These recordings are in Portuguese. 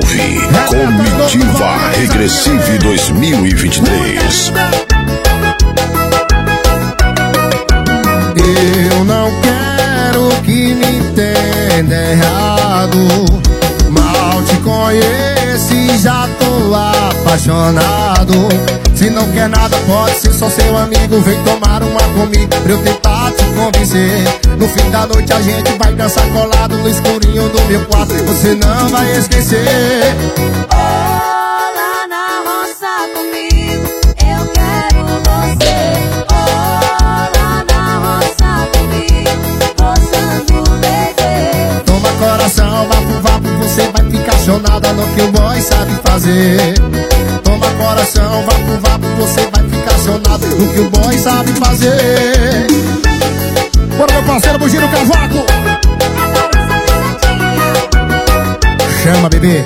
ouve Comitiva Regressive 2023. Eu não quero que me entenda errado. Mal te conheço e já tô apaixonado. Se não quer nada, pode ser só seu amigo. Vem tomar uma comigo pra eu tentar te convencer. No fim da noite a gente vai dançar colado no escurinho do meu quarto. Você não vai esquecer. Lá na roça comigo, eu quero você. Lá na roça comigo, roçando o bebê. Toma coração, vapo, você vai ficar chonada no que o boy sabe fazer. Toma coração, vapo, você vai ficar chonada no que o boy sabe fazer. Bora, meu parceiro, Bugiro Cavaco. Chama, bebê.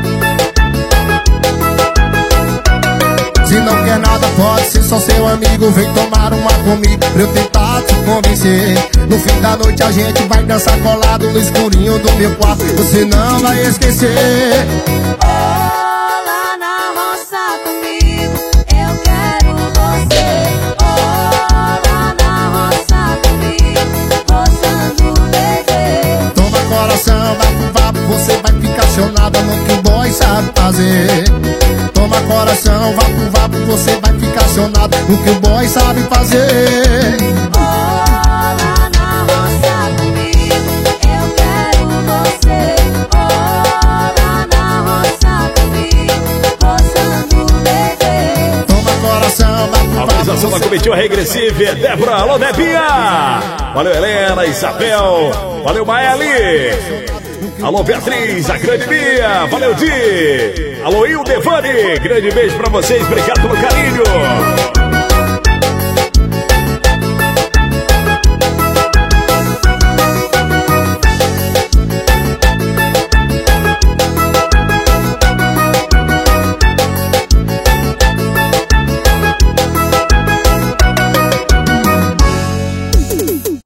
Se não quer nada, pode ser só seu amigo. Vem tomar uma comigo pra eu tentar te convencer. No fim da noite a gente vai dançar colado no escurinho do meu quarto. Você não vai esquecer. Lá na roça comigo, eu quero você. Lá na roça comigo, roçando o bebê. Toma coração, vapo, você vai ficar chonada no que o boy sabe fazer. Toma coração, vapo, você vai ficar chonada no que o boy sabe fazer. Lá na roça comigo, eu quero você. Lá na roça comigo, roçando o bebê. Toma coração, A organização da Comitiva Regressive é Débora, alô Debinha. Valeu Helena, Isabel, valeu Maeli. Alô Beatriz, a grande Bia, valeu Di. Alô Ildevani, grande beijo pra vocês, obrigado pelo carinho.